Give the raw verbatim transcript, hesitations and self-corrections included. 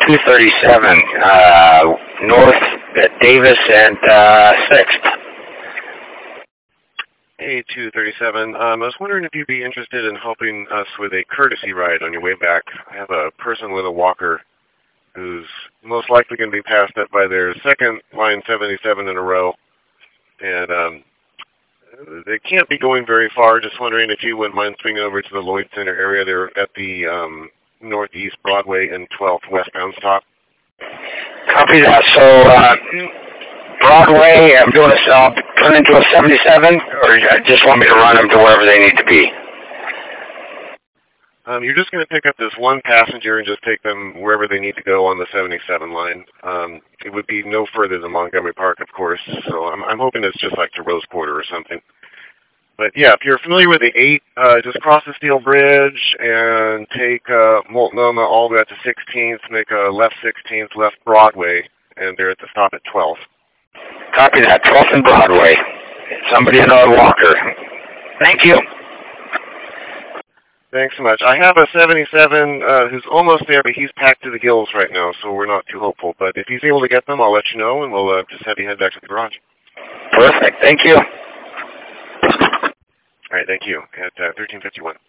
two thirty-seven, uh, north at Davis and uh, sixth. A two thirty-seven, um, I was wondering if you'd be interested in helping us with a courtesy ride on your way back. I have a person with a walker who's most likely going to be passed up by their second line seventy-seven in a row. And um, they can't be going very far. Just wondering if you wouldn't mind swinging over to the Lloyd Center area. They're at the um, Northeast Broadway and twelfth westbound stop. Copy that. So, uh, Broadway, I'm doing a, I'll turn into a seventy-seven, or you just want me to run them to wherever they need to be? Um, you're just going to pick up this one passenger and just take them wherever they need to go on the seventy-seven line. Um, it would be no further than Montgomery Park, of course, so I'm, I'm hoping it's just like to Rose Quarter or something. But yeah, if you're familiar with the eight, uh, just cross the Steel Bridge and take uh, Multnomah all the way up to sixteenth, make a left sixteenth, left Broadway, and they're at the stop at twelfth. Copy that, twelfth and Broadway. Somebody another walker. Thank you. Thanks so much. I have a seventy-seven uh, who's almost there, but he's packed to the gills right now, so we're not too hopeful. But if he's able to get them, I'll let you know, and we'll uh, just have you head back to the garage. Perfect. Thank you. All right, thank you. At uh, thirteen fifty-one.